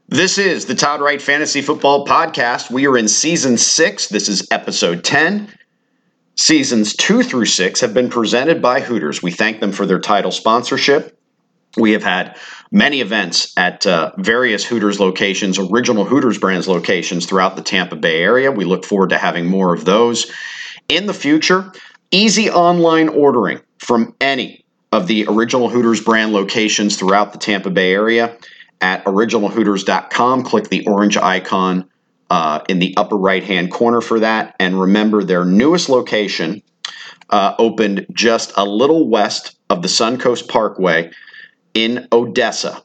This is the Todd Wright Fantasy Football Podcast. We are in Season 6. This is Episode 10. Seasons 2 through 6 have been presented by Hooters. We thank them for their title sponsorship. We have had many events at various Hooters locations, original Hooters brands locations throughout the Tampa Bay area. We look forward to having more of those in the future. Easy online ordering from any of the original Hooters brand locations throughout the Tampa Bay area. At originalhooters.com, click the orange icon in the upper right-hand corner for that. And remember, their newest location opened just a little west of the Suncoast Parkway in Odessa,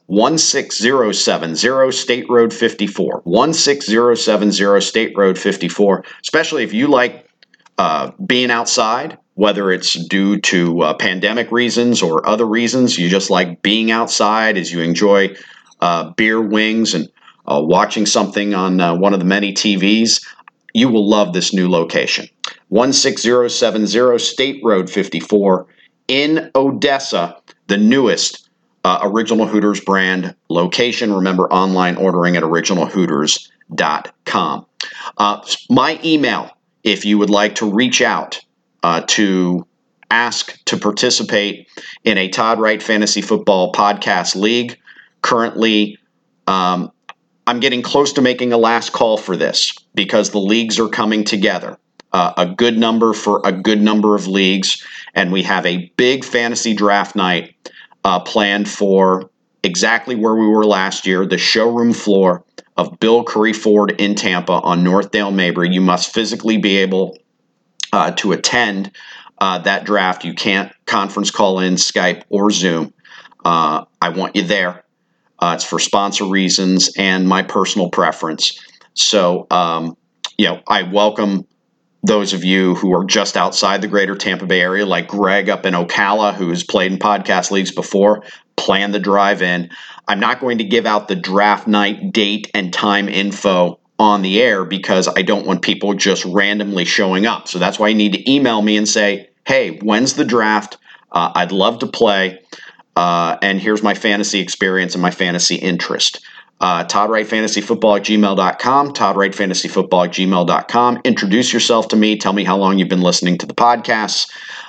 16070 State Road 54. 16070 State Road 54. Especially if you like being outside, whether it's due to pandemic reasons or other reasons, you just like being outside as you enjoy beer, wings, and watching something on one of the many TVs, you will love this new location. 16070 State Road 54 in Odessa, the newest Original Hooters brand location. Remember, online ordering at originalhooters.com. My email, if you would like to reach out to ask to participate in a Todd Wright Fantasy Football Podcast League. Currently, I'm getting close to making a last call for this because the leagues are coming together. A good number for a good number of leagues, and we have a big fantasy draft night planned for exactly where we were last year, the showroom floor of Bill Curry Ford in Tampa on Northdale Mabry. You must physically be able to attend that draft. You can't conference call in, Skype, or Zoom. I want you there. It's for sponsor reasons and my personal preference. So, I welcome those of you who are just outside the greater Tampa Bay area, like Greg up in Ocala, who has played in podcast leagues before. Plan the drive in. I'm not going to give out the draft night date and time info on the air because I don't want people just randomly showing up. So that's why you need to email me and say, hey, when's the draft? I'd love to play. And here's my fantasy experience and my fantasy interest. ToddWrightFantasyFootball@gmail.com, ToddWrightFantasyFootball@gmail.com. Introduce yourself to me. Tell me how long you've been listening to the podcasts,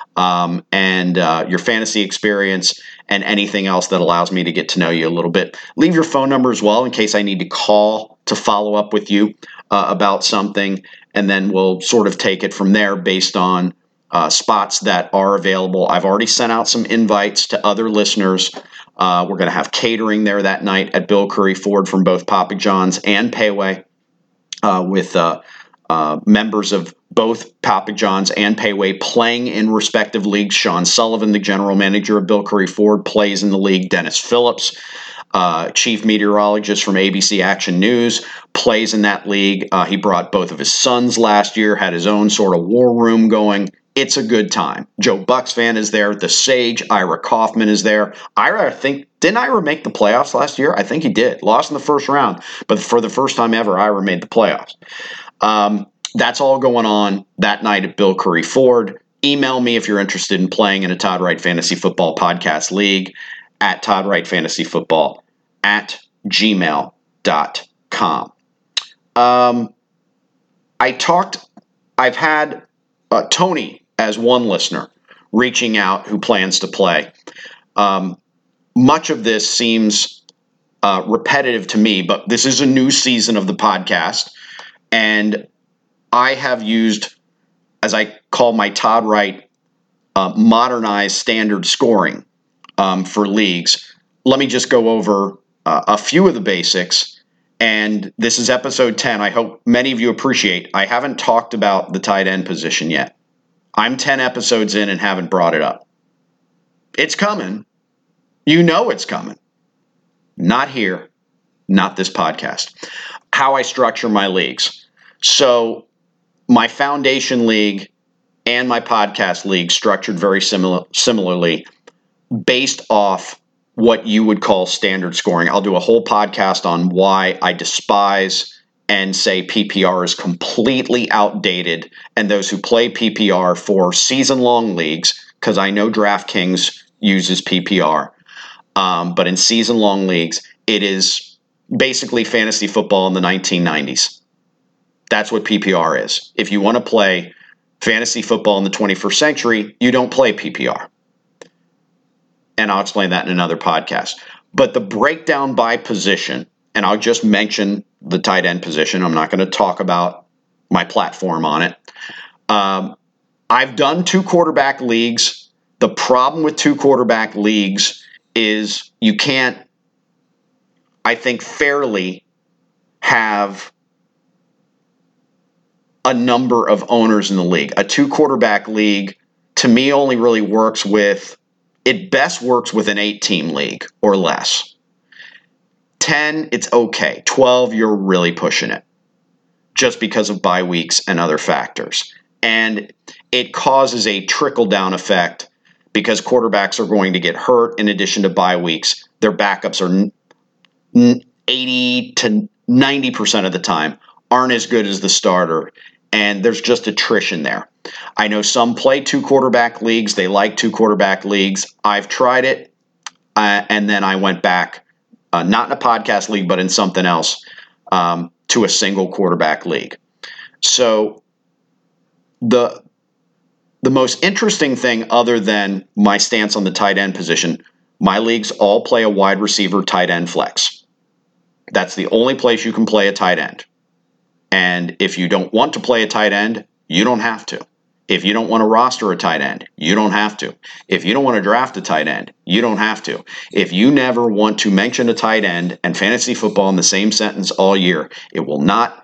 and your fantasy experience and anything else that allows me to get to know you a little bit. Leave your phone number as well in case I need to call to follow up with you about something, and then we'll sort of take it from there based on spots that are available. I've already sent out some invites to other listeners. We're going to have catering there that night at Bill Curry Ford from both Papa John's and Payway with members of both Papa John's and Payway playing in respective leagues. Sean Sullivan, the general manager of Bill Curry Ford, plays in the league. Dennis Phillips, chief meteorologist from ABC Action News, plays in that league. He brought both of his sons last year, had his own sort of war room going. It's a good time. Joe Bucksfan is there. The Sage, Ira Kaufman, is there. Didn't Ira make the playoffs last year? I think he did. Lost in the first round. But for the first time ever, Ira made the playoffs. That's all going on that night at Bill Curry Ford. Email me if you're interested in playing in a Todd Wright Fantasy Football Podcast League at ToddWrightFantasyFootball@gmail.com. I've had Tony as one listener reaching out who plans to play. Much of this seems repetitive to me, but this is a new season of the podcast, and I have used, as I call my Todd Wright, modernized standard scoring for leagues. Let me just go over a few of the basics, and this is episode 10. I hope many of you appreciate. I haven't talked about the tight end position yet. I'm 10 episodes in and haven't brought it up. It's coming. You know it's coming. Not here. Not this podcast. How I structure my leagues. So my foundation league and my podcast league structured very similarly based off what you would call standard scoring. I'll do a whole podcast on why I despise and say PPR is completely outdated, and those who play PPR for season-long leagues, because I know DraftKings uses PPR, but in season-long leagues, it is basically fantasy football in the 1990s. That's what PPR is. If you want to play fantasy football in the 21st century, you don't play PPR. And I'll explain that in another podcast. But the breakdown by position, and I'll just mention the tight end position. I'm not going to talk about my platform on it. I've done 2 quarterback leagues. The problem with 2 quarterback leagues is you can't, I think, fairly have a number of owners in the league. A 2 quarterback league, to me, only really works with, it best works with an 8-team league or less. 10, it's okay. 12, you're really pushing it just because of bye weeks and other factors. And it causes a trickle-down effect because quarterbacks are going to get hurt in addition to bye weeks. Their backups are 80 to 90% of the time aren't as good as the starter, and there's just attrition there. I know some play 2 quarterback leagues. They like 2 quarterback leagues. I've tried it, and then I went back, not in a podcast league, but in something else, to a single quarterback league. So the most interesting thing, other than my stance on the tight end position, my leagues all play a wide receiver tight end flex. That's the only place you can play a tight end. And if you don't want to play a tight end, you don't have to. If you don't want to roster a tight end, you don't have to. If you don't want to draft a tight end, you don't have to. If you never want to mention a tight end and fantasy football in the same sentence all year, it will not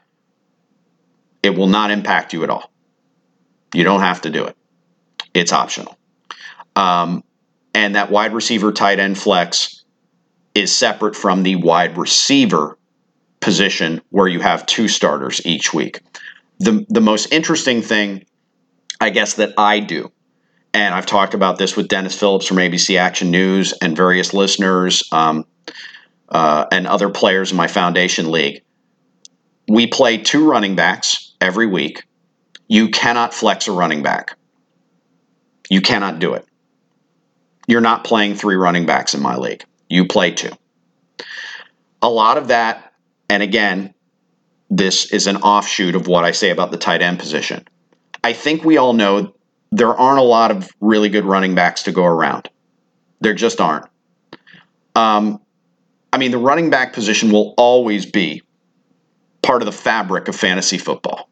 impact you at all. You don't have to do it. It's optional. And that wide receiver tight end flex is separate from the wide receiver position where you have 2 starters each week. The most interesting thing, I guess, that I do, and I've talked about this with Dennis Phillips from ABC Action News and various listeners and other players in my foundation league, we play 2 running backs every week. You cannot flex a running back. You cannot do it. You're not playing 3 running backs in my league. You play 2. A lot of that, and again, this is an offshoot of what I say about the tight end position. I think we all know there aren't a lot of really good running backs to go around. There just aren't. The running back position will always be part of the fabric of fantasy football.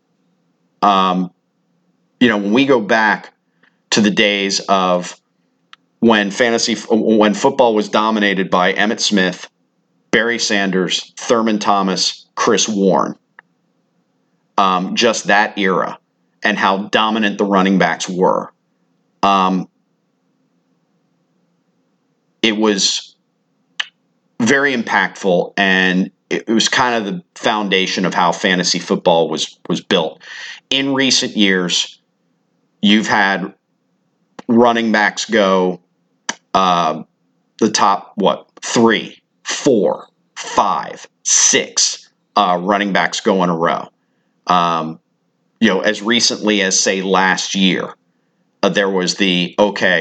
When we go back to the days of when football was dominated by Emmitt Smith, Barry Sanders, Thurman Thomas, Chris Warren, just that era, and how dominant the running backs were. It was very impactful, and it was kind of the foundation of how fantasy football was built. In recent years, you've had running backs go the top, 3, 4, 5, 6 running backs go in a row. As recently as, say, last year, there was do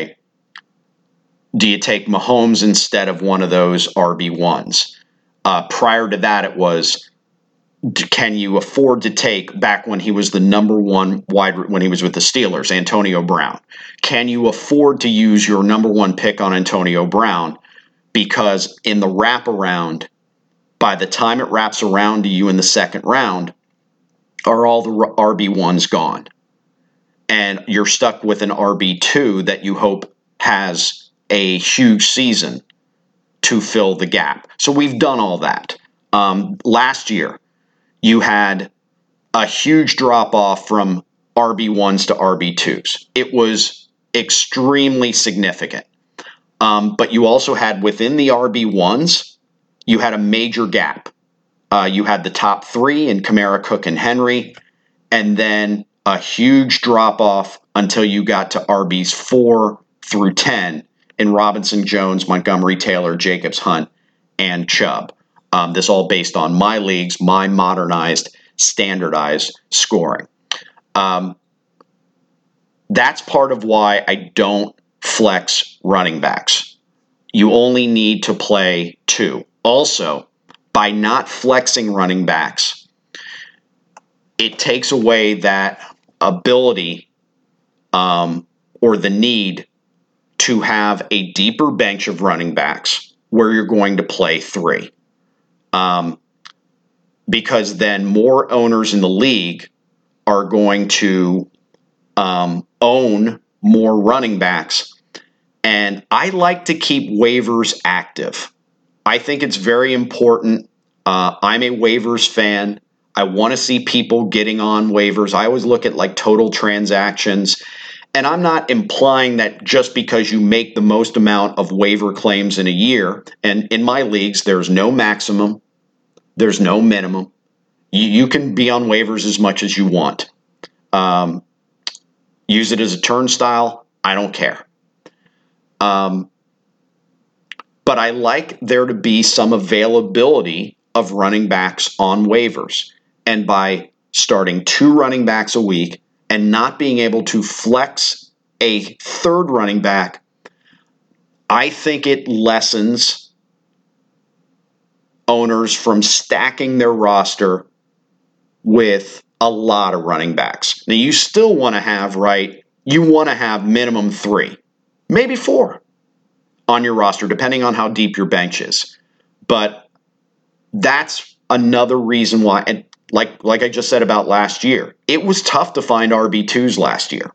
you take Mahomes instead of one of those RB1s? Prior to that, it was, can you afford to take, back when he was the number 1 when he was with the Steelers, Antonio Brown? Can you afford to use your number 1 pick on Antonio Brown? Because in the wraparound, by the time it wraps around to you in the second round, are all the RB1s gone. And you're stuck with an RB2 that you hope has a huge season to fill the gap. So we've done all that. Last year, you had a huge drop-off from RB1s to RB2s. It was extremely significant. But you also had, within the RB1s, you had a major gap. You had the top 3 in Kamara, Cook, and Henry, and then a huge drop-off until you got to RBs 4 through 10 in Robinson, Jones, Montgomery, Taylor, Jacobs, Hunt, and Chubb. This all based on my leagues, my modernized, standardized scoring. That's part of why I don't flex running backs. You only need to play 2. Also, by not flexing running backs, it takes away that ability or the need to have a deeper bench of running backs where you're going to play three. Because then more owners in the league are going to own more running backs. And I like to keep waivers active. I think it's very important. I'm a waivers fan. I want to see people getting on waivers. I always look at like total transactions. And I'm not implying that just because you make the most amount of waiver claims in a year, and in my leagues, there's no maximum, there's no minimum. You can be on waivers as much as you want. Use it as a turnstile. I don't care. But I like there to be some availability of running backs on waivers. And by starting 2 running backs a week and not being able to flex a third running back, I think it lessens owners from stacking their roster with a lot of running backs. Now, you still want to have, you want to have minimum 3, maybe 4 on your roster, depending on how deep your bench is. But that's another reason why, and like I just said about last year, it was tough to find RB2s last year.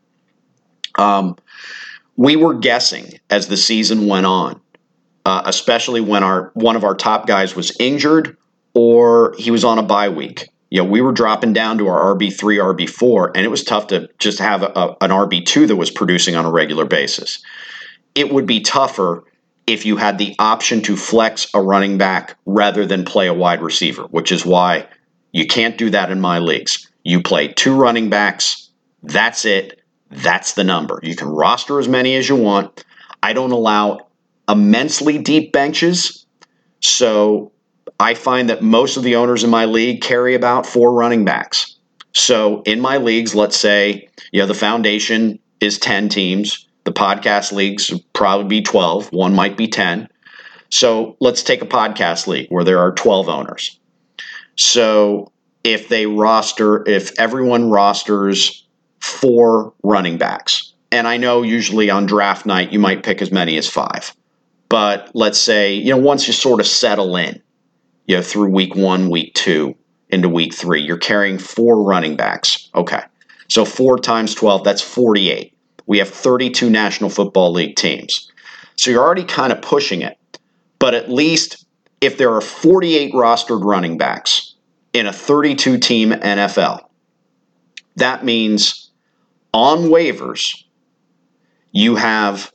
We were guessing as the season went on, especially when one of our top guys was injured or he was on a bye week. We were dropping down to our RB3, RB4, and it was tough to just have an RB2 that was producing on a regular basis. It would be tougher if you had the option to flex a running back rather than play a wide receiver, which is why you can't do that in my leagues. You play 2 running backs. That's it. That's the number. You can roster as many as you want. I don't allow immensely deep benches, so I find that most of the owners in my league carry about 4 running backs. So in my leagues, let's say, the foundation is 10 teams. The podcast leagues would probably be 12. One might be 10. So let's take a podcast league where there are 12 owners. So if everyone rosters 4 running backs, and I know usually on draft night you might pick as many as 5. But let's say, once you sort of settle in, through week 1, week 2, into week 3, you're carrying 4 running backs. Okay. So 4 times 12, that's 48. We have 32 National Football League teams. So you're already kind of pushing it. But at least if there are 48 rostered running backs in a 32-team NFL, that means on waivers, you have,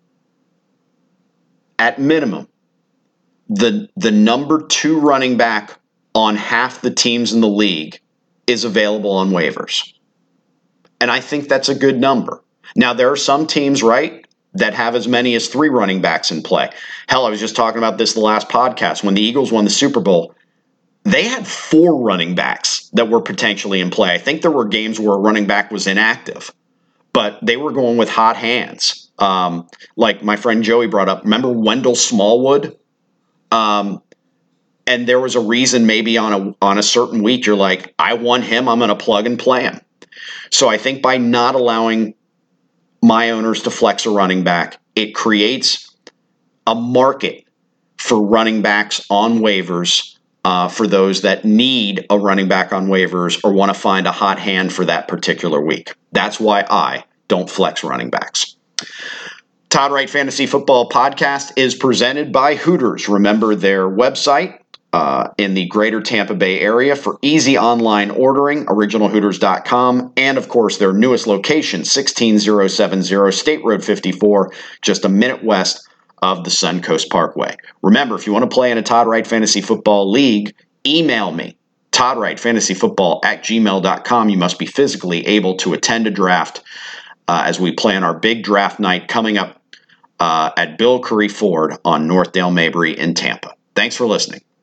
at minimum, the number 2 running back on half the teams in the league is available on waivers. And I think that's a good number. Now, there are some teams, that have as many as 3 running backs in play. Hell, I was just talking about this the last podcast. When the Eagles won the Super Bowl, they had 4 running backs that were potentially in play. I think there were games where a running back was inactive, but they were going with hot hands. Like my friend Joey brought up, remember Wendell Smallwood? And there was a reason maybe on a certain week you're like, I want him, I'm going to plug and play him. So I think by not allowing my owners to flex a running back, it creates a market for running backs on waivers for those that need a running back on waivers or want to find a hot hand for that particular week. That's why I don't flex running backs. Todd Wright Fantasy Football Podcast is presented by Hooters. Remember their website in the greater Tampa Bay area for easy online ordering, originalhooters.com, and of course their newest location, 16070 State Road 54, just a minute west of the Suncoast Parkway. Remember, if you want to play in a Todd Wright Fantasy Football League, email me, toddwrightfantasyfootball@gmail.com. You must be physically able to attend a draft as we plan our big draft night coming up at Bill Curry Ford on North Dale Mabry in Tampa. Thanks for listening.